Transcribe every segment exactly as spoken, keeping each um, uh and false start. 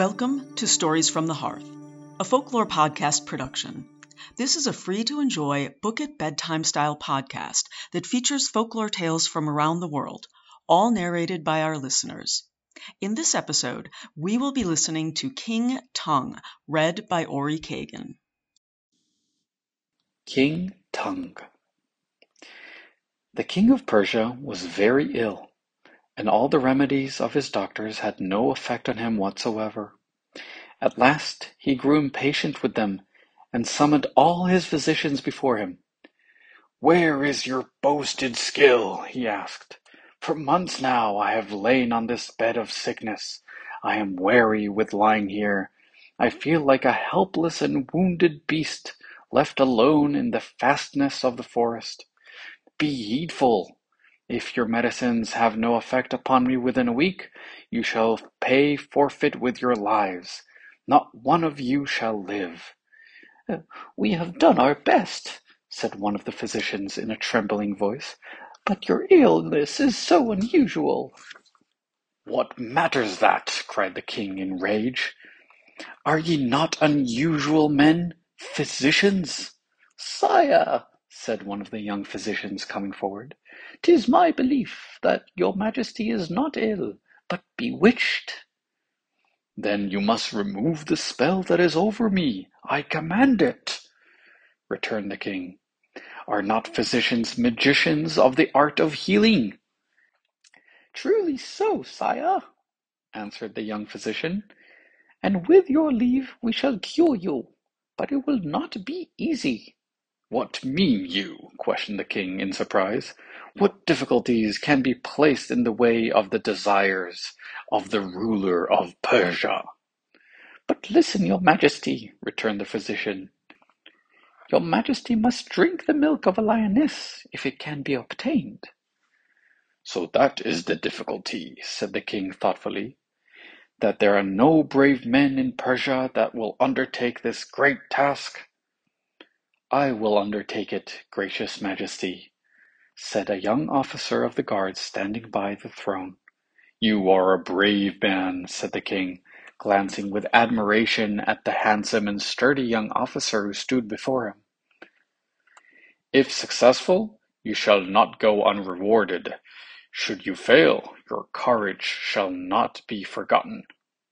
Welcome to Stories from the Hearth, a folklore podcast production. This is a free-to-enjoy book-at-bedtime-style podcast that features folklore tales from around the world, all narrated by our listeners. In this episode, we will be listening to King Tung, read by Ori Kagan. King Tung. The king of Persia was very ill, and all the remedies of his doctors had no effect on him whatsoever. At last he grew impatient with them, and summoned all his physicians before him. "Where is your boasted skill?" he asked. "For months now I have lain on this bed of sickness. I am weary with lying here. I feel like a helpless and wounded beast, left alone in the fastness of the forest. Be heedful. If your medicines have no effect upon me within a week, you shall pay forfeit with your lives. Not one of you shall live." "We have done our best," said one of the physicians in a trembling voice, "but your illness is so unusual." "What matters that?" cried the king in rage. "Are ye not unusual men, physicians?" "Sire," said one of the young physicians, coming forward, "'tis my belief that your majesty is not ill, but bewitched." "Then you must remove the spell that is over me. I command it," returned the king. "Are not physicians magicians of the art of healing?" "Truly so, sire," answered the young physician, "and with your leave we shall cure you, but it will not be easy." "What mean you?" questioned the king in surprise. "What difficulties can be placed in the way of the desires of the ruler of Persia?" "But listen, your majesty," returned the physician. "Your majesty must drink the milk of a lioness, if it can be obtained." "So that is the difficulty," said the king thoughtfully, "that there are no brave men in Persia that will undertake this great task." "I will undertake it, gracious majesty," said a young officer of the guards standing by the throne. "You are a brave man," said the king, glancing with admiration at the handsome and sturdy young officer who stood before him. "If successful, you shall not go unrewarded. Should you fail, your courage shall not be forgotten."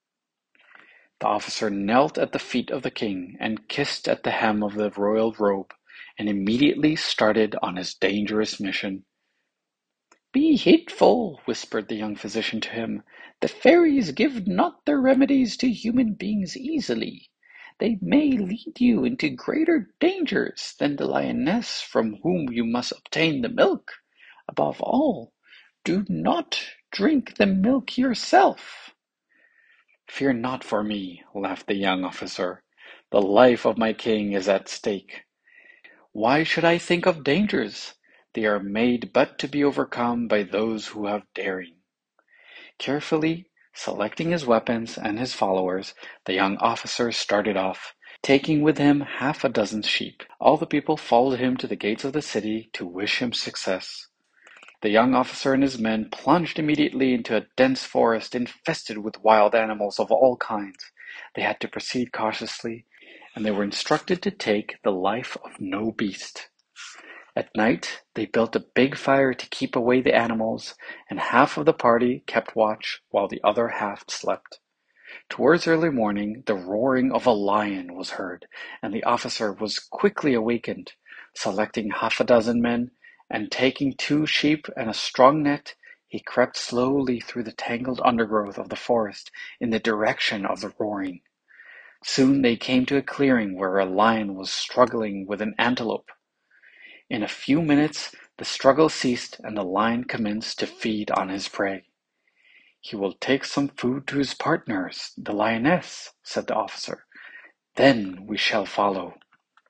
The officer knelt at the feet of the king and kissed at the hem of the royal robe, and immediately started on his dangerous mission. "Be heedful," whispered the young physician to him. "The fairies give not their remedies to human beings easily. They may lead you into greater dangers than the lioness from whom you must obtain the milk. Above all, do not drink the milk yourself." "Fear not for me," laughed the young officer. "The life of my king is at stake. Why should I think of dangers? They are made but to be overcome by those who have daring." Carefully selecting his weapons and his followers, the young officer started off, taking with him half a dozen sheep. All the people followed him to the gates of the city to wish him success. The young officer and his men plunged immediately into a dense forest infested with wild animals of all kinds. They had to proceed cautiously, and they were instructed to take the life of no beast. At night, they built a big fire to keep away the animals, and half of the party kept watch while the other half slept. Towards early morning, the roaring of a lion was heard, and the officer was quickly awakened. Selecting half a dozen men, and taking two sheep and a strong net, he crept slowly through the tangled undergrowth of the forest in the direction of the roaring. Soon they came to a clearing where a lion was struggling with an antelope. In a few minutes the struggle ceased, and the lion commenced to feed on his prey. "He will take some food to his partners, the lioness," said the officer. "Then we shall follow."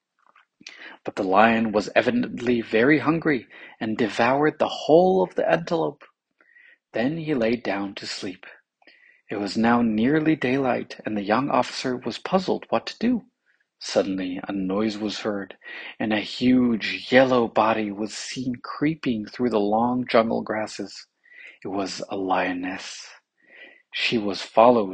But the lion was evidently very hungry, and devoured the whole of the antelope. Then he lay down to sleep. It was now nearly daylight, and the young officer was puzzled what to do. Suddenly a noise was heard, and a huge yellow body was seen creeping through the long jungle grasses. It was a lioness. She was followed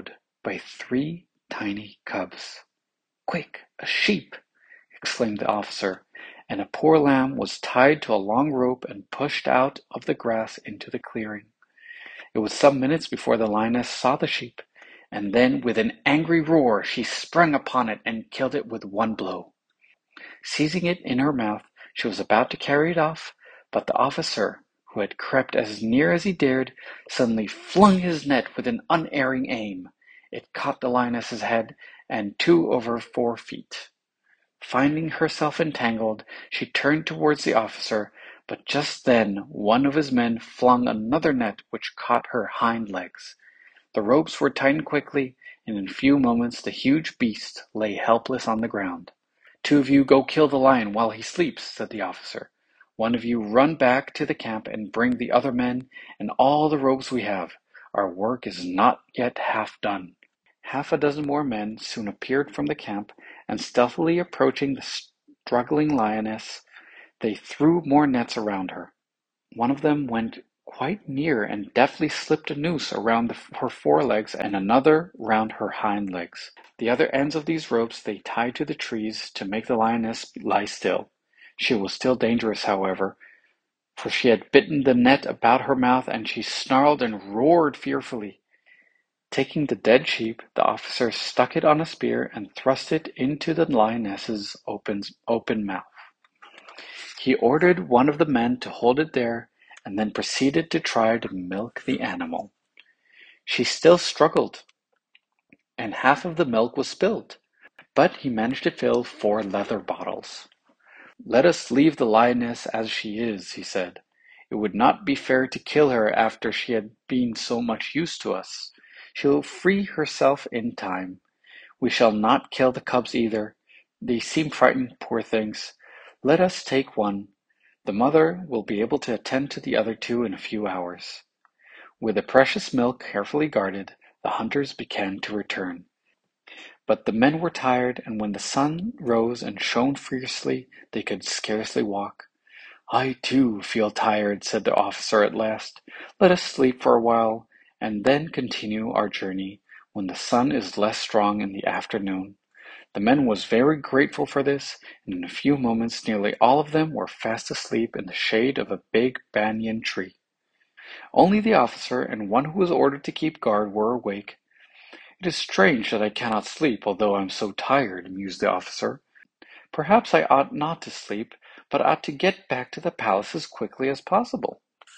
by three tiny cubs. "Quick, a sheep!" exclaimed the officer, and a poor lamb was tied to a long rope and pushed out of the grass into the clearing. It was some minutes before the lioness saw the sheep, and then with an angry roar she sprang upon it and killed it with one blow. Seizing it in her mouth, she was about to carry it off, but the officer, who had crept as near as he dared, suddenly flung his net with an unerring aim. It caught the lioness's head and two of her four feet. Finding herself entangled, she turned towards the officer, but just then one of his men flung another net which caught her hind legs. The ropes were tightened quickly, and in a few moments the huge beast lay helpless on the ground. "Two of you go kill the lion while he sleeps," said the officer. "One of you run back to the camp and bring the other men and all the ropes we have. Our work is not yet half done." Half a dozen more men soon appeared from the camp, and stealthily approaching the struggling lioness, they threw more nets around her. One of them went quite near and deftly slipped a noose around the, her forelegs and another round her hind legs. The other ends of these ropes they tied to the trees to make the lioness lie still. She was still dangerous, however, for she had bitten the net about her mouth, and she snarled and roared fearfully. Taking the dead sheep, the officer stuck it on a spear and thrust it into the lioness's open, open mouth. He ordered one of the men to hold it there, and then proceeded to try to milk the animal. She still struggled, and half of the milk was spilled, but he managed to fill four leather bottles. "Let us leave the lioness as she is," he said. "It would not be fair to kill her after she had been so much use to us. She will free herself in time. We shall not kill the cubs either. They seem frightened, poor things. Let us take one. The mother will be able to attend to the other two in a few hours." With the precious milk carefully guarded, the hunters began to return. But the men were tired, and when the sun rose and shone fiercely, they could scarcely walk. "I, too, feel tired," said the officer at last. "Let us sleep for a while, and then continue our journey when the sun is less strong in the afternoon." The men was very grateful for this, and in a few moments nearly all of them were fast asleep in the shade of a big banyan tree. Only the officer and one who was ordered to keep guard were awake. "It is strange that I cannot sleep, although I am so tired," mused the officer. "Perhaps I ought not to sleep, but ought to get back to the palace as quickly as possible."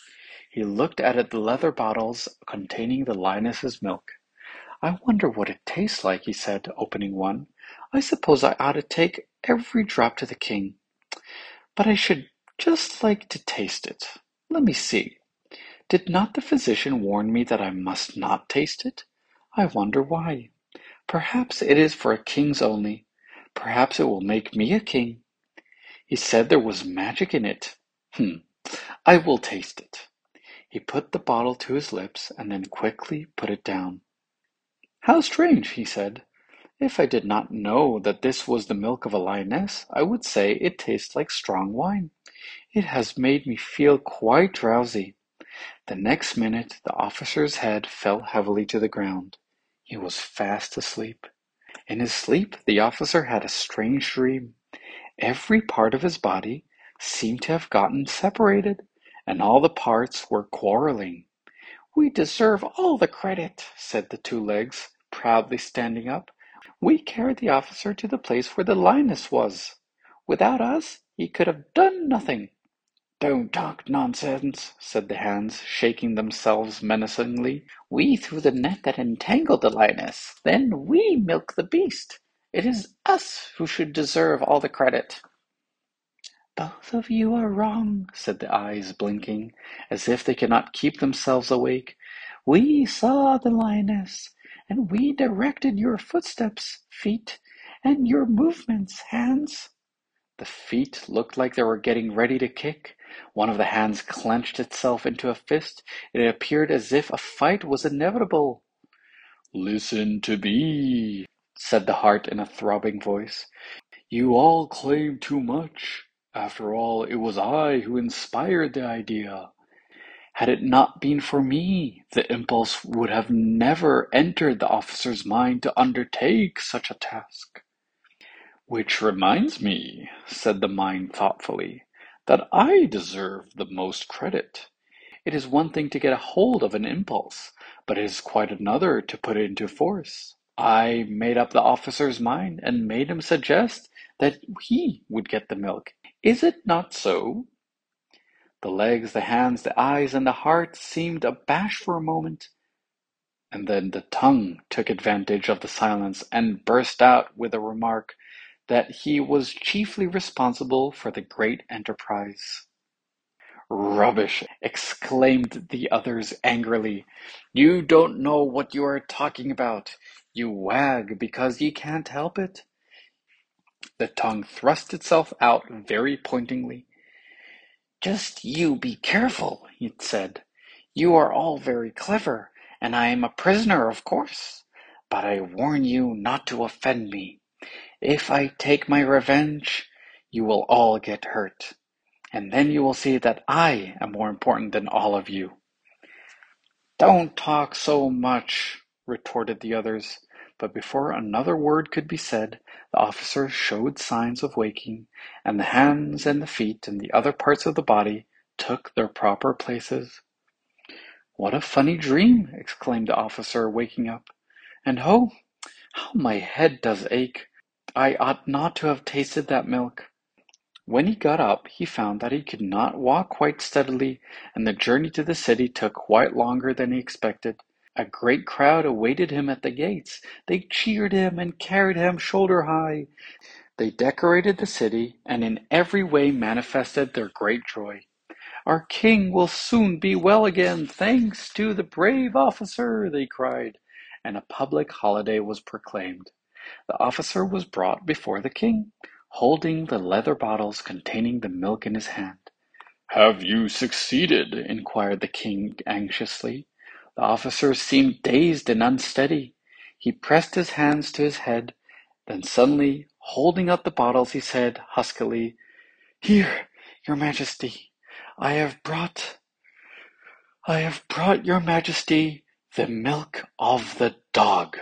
He looked at the leather bottles containing the lioness's milk. "I wonder what it tastes like," he said, opening one. "I suppose I ought to take every drop to the king. But I should just like to taste it. Let me see. Did not the physician warn me that I must not taste it? I wonder why. Perhaps it is for kings only. Perhaps it will make me a king. He said there was magic in it. Hmm, I will taste it." He put the bottle to his lips and then quickly put it down. "How strange," he said. "If I did not know that this was the milk of a lioness, I would say it tastes like strong wine. It has made me feel quite drowsy." The next minute the officer's head fell heavily to the ground. He was fast asleep. In his sleep the officer had a strange dream. Every part of his body seemed to have gotten separated, and all the parts were quarreling. "We deserve all the credit," said the two legs, proudly standing up. "We carried the officer to the place where the lioness was. Without us, he could have done nothing." "Don't talk nonsense," said the hands, shaking themselves menacingly. "We threw the net that entangled the lioness. Then we milked the beast. It is us who should deserve all the credit." "Both of you are wrong," said the eyes, blinking, as if they could not keep themselves awake. "We saw the lioness, and we directed your footsteps, feet, and your movements, hands." The feet looked like they were getting ready to kick. One of the hands clenched itself into a fist. It appeared as if a fight was inevitable. "Listen to me," said the heart in a throbbing voice. "You all claim too much. After all, it was I who inspired the idea. Had it not been for me, the impulse would have never entered the officer's mind to undertake such a task. Which reminds me, said the mind thoughtfully, that I deserve the most credit. It is one thing to get a hold of an impulse, but it is quite another to put it into force. I made up the officer's mind and made him suggest that he would get the milk. Is it not so? The legs, the hands, the eyes, and the heart seemed abashed for a moment, and then the tongue took advantage of the silence and burst out with a remark that he was chiefly responsible for the great enterprise. Rubbish! Exclaimed the others angrily. You don't know what you are talking about. You wag because you can't help it. The tongue thrust itself out very pointingly. Just you be careful, it said. You are all very clever, and I am a prisoner, of course. But I warn you not to offend me. If I take my revenge, you will all get hurt, and then you will see that I am more important than all of you. Don't talk so much, retorted the others, but before another word could be said, the officer showed signs of waking, and the hands and the feet and the other parts of the body took their proper places. What a funny dream, exclaimed the officer, waking up, and oh, how my head does ache. I ought not to have tasted that milk. When he got up, he found that he could not walk quite steadily, and the journey to the city took quite longer than he expected. A great crowd awaited him at the gates. They cheered him and carried him shoulder high. They decorated the city, and in every way manifested their great joy. Our king will soon be well again, thanks to the brave officer, they cried, and a public holiday was proclaimed. The officer was brought before the king, holding the leather bottles containing the milk in his hand. Have you succeeded? Inquired the king anxiously. The officer seemed dazed and unsteady. He pressed his hands to his head, then suddenly, holding up the bottles, he said huskily, Here, your majesty, I have brought, I have brought your majesty the milk of the dog.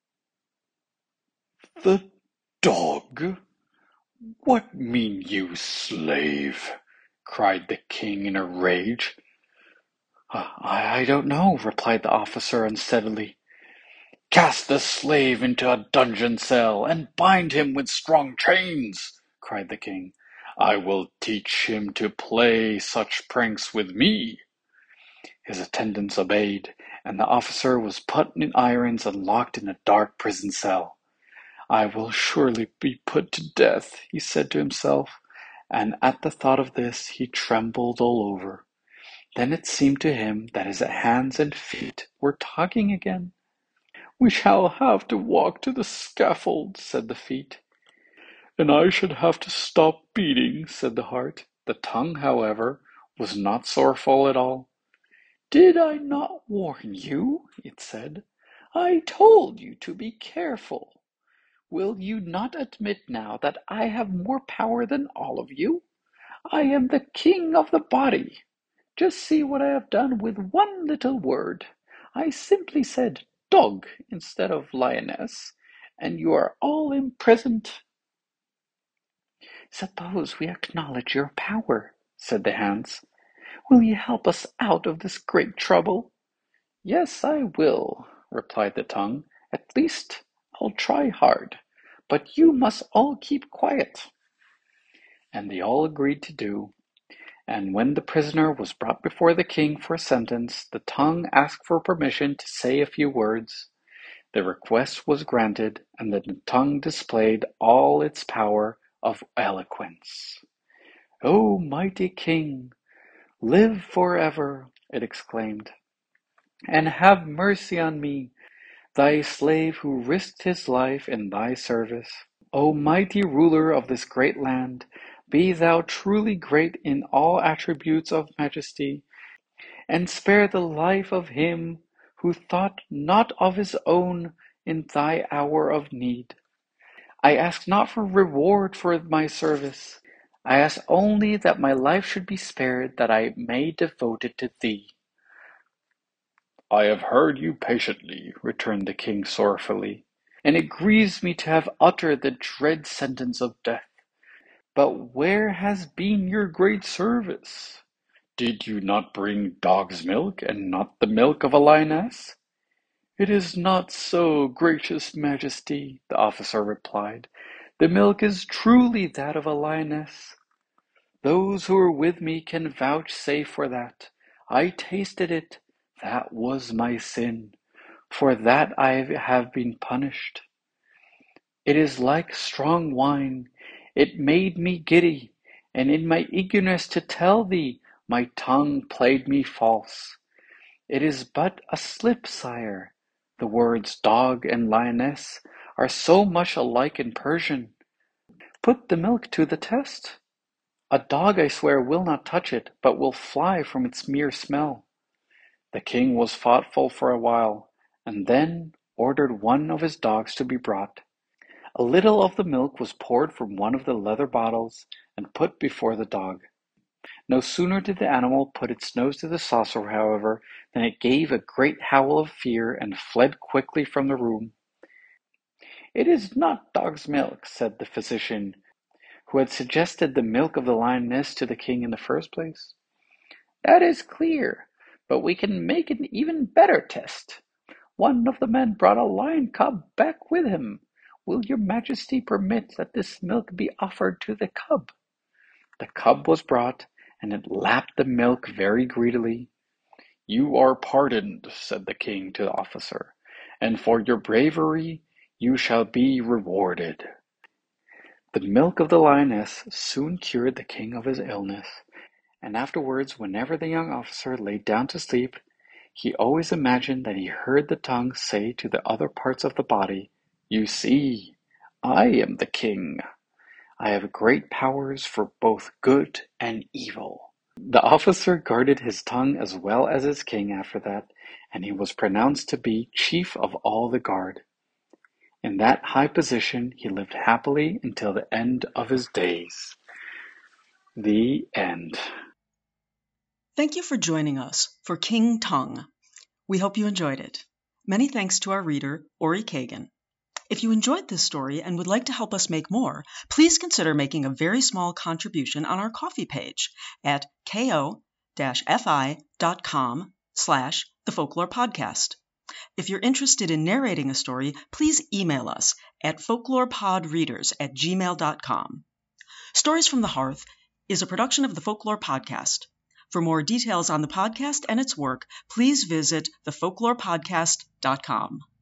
The dog? What mean you, slave? Cried the king in a rage. I, I don't know, replied the officer unsteadily. Cast the slave into a dungeon cell and bind him with strong chains, cried the king. I will teach him to play such pranks with me. His attendants obeyed, and the officer was put in irons and locked in a dark prison cell. I will surely be put to death, he said to himself, and at the thought of this he trembled all over. Then it seemed to him that his hands and feet were talking again. We shall have to walk to the scaffold, said the feet. And I should have to stop beating, said the heart. The tongue, however, was not sorrowful at all. Did I not warn you? It said. I told you to be careful. Will you not admit now that I have more power than all of you? I am the king of the body. Just see what I have done with one little word. I simply said dog instead of lioness, and you are all imprisoned. Suppose we acknowledge your power, said the hands. Will you help us out of this great trouble? Yes, I will, replied the tongue. At least I'll try hard, but you must all keep quiet. And they all agreed to do. And when the prisoner was brought before the king for a sentence, the tongue asked for permission to say a few words. The request was granted, and the tongue displayed all its power of eloquence. O mighty king, live forever, it exclaimed, and have mercy on me, thy slave who risked his life in thy service. O mighty ruler of this great land, be thou truly great in all attributes of majesty, and spare the life of him who thought not of his own in thy hour of need. I ask not for reward for my service. I ask only that my life should be spared, that I may devote it to thee. "I have heard you patiently," returned the king sorrowfully, "and it grieves me to have uttered the dread sentence of death. But where has been your great service? Did you not bring dog's milk, and not the milk of a lioness?" "It is not so, gracious Majesty," the officer replied. "The milk is truly that of a lioness. Those who were with me can vouchsafe for that. I tasted it. That was my sin. For that I have been punished. It is like strong wine. It made me giddy, and in my eagerness to tell thee, my tongue played me false. It is but a slip, sire. The words dog and lioness are so much alike in Persian. Put the milk to the test. A dog, I swear, will not touch it, but will fly from its mere smell." The king was thoughtful for a while, and then ordered one of his dogs to be brought. A little of the milk was poured from one of the leather bottles and put before the dog. No sooner did the animal put its nose to the saucer, however, than it gave a great howl of fear and fled quickly from the room. "It is not dog's milk," said the physician, who had suggested the milk of the lioness to the king in the first place. "That is clear, but we can make an even better test. One of the men brought a lion cub back with him. Will your Majesty permit that this milk be offered to the cub?" The cub was brought, and it lapped the milk very greedily. "You are pardoned," said the king to the officer, "and for your bravery you shall be rewarded." The milk of the lioness soon cured the king of his illness, and afterwards, whenever the young officer lay down to sleep, he always imagined that he heard the tongue say to the other parts of the body, "You see, I am the king. I have great powers for both good and evil." The officer guarded his tongue as well as his king after that, and he was pronounced to be chief of all the guard. In that high position he lived happily until the end of his days. The end. Thank you for joining us for King Tongue. We hope you enjoyed it. Many thanks to our reader, Ori Kagan. If you enjoyed this story and would like to help us make more, please consider making a very small contribution on our Ko-fi page at ko-fi.com slash the Folklore Podcast. If you're interested in narrating a story, please email us at folklorepodreaders at gmail dot com. Stories from the Hearth is a production of the Folklore Podcast. For more details on the podcast and its work, please visit the folklore podcast dot com.